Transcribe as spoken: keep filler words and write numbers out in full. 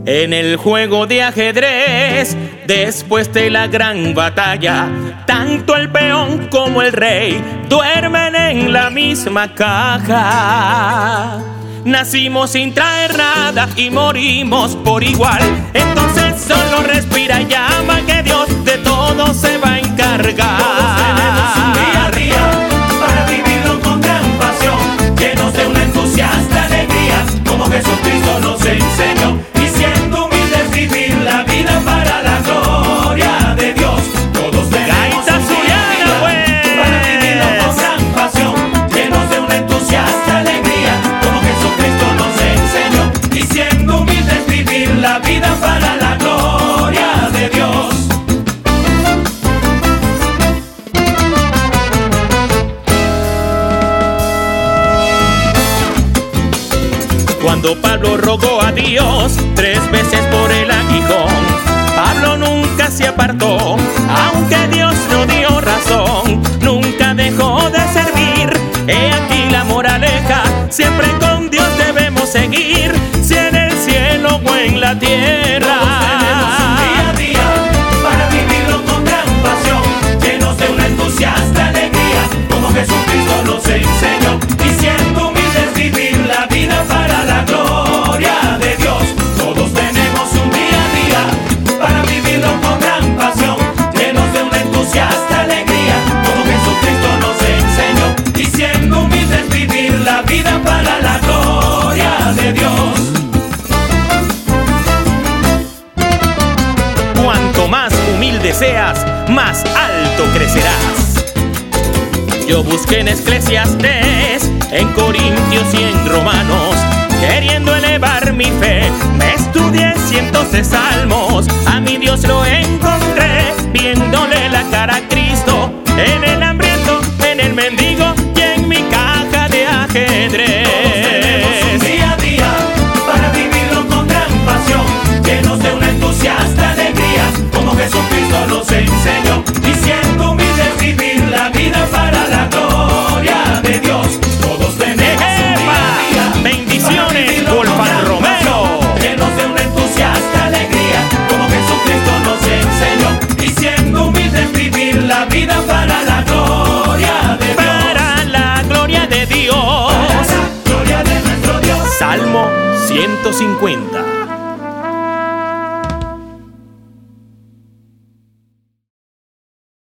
En el juego de ajedrez, después de la gran batalla, tanto el peón como el rey duermen en la misma caja. Nacimos sin traer nada y morimos por igual. Entonces solo respira y llama que Dios de todo se va a encargar. Todos tenemos un día a día para vivirlo con gran pasión, llenos de una entusiasta alegría, como Jesucristo nos enseñó. Y siendo humildes vivir la vida para la gloria de Dios. Todos tenemos un día a día para vivirlo con gran pasión, llenos de una entusiasta alegría, como Jesucristo nos enseñó. Y siendo humildes vivir la vida para la gloria de Dios. Cuando Pablo rogó a Dios tres veces por el aguijón, Pablo nunca se apartó, aunque Dios no dio razón, nunca dejó de servir. He aquí la moraleja, siempre con Dios debemos seguir, si en el cielo o en la tierra. Todos tenemos un día a día para vivirlo con gran pasión, llenos de una entusiasta alegría, como Jesucristo nos enseñó. Y siendo humildes vivir la vida para la gloria de Dios. Todos tenemos un día a día para vivirlo con gran pasión, llenos de una entusiasta alegría, como Jesucristo nos enseñó. Y siendo humildes vivir la vida para la gloria de Dios. Cuanto más humilde seas, más alto crecerás. Yo busqué en Eclesiastés, en Corintios y en Romanos, queriendo elevar mi fe, me estudié cientos de salmos. A mi Dios lo encontré, viéndole la cara a Cristo, en el hambriento, en el mendigo y en mi caja de ajedrez. Todos tenemos un día a día para vivirlo con gran pasión, llenos de una entusiasta alegría, como Jesucristo nos enseñó. Y siendo humildes vivir la vida para la gloria de Dios. Todos tenemos un día a día. Bendiciones, Wolfgang Romero. Llenos de una entusiasta alegría, como Jesucristo nos enseñó. Y siendo humildes vivir la vida para la gloria de Dios. Para la gloria de Dios. Para la gloria de nuestro Dios. Salmo ciento cincuenta.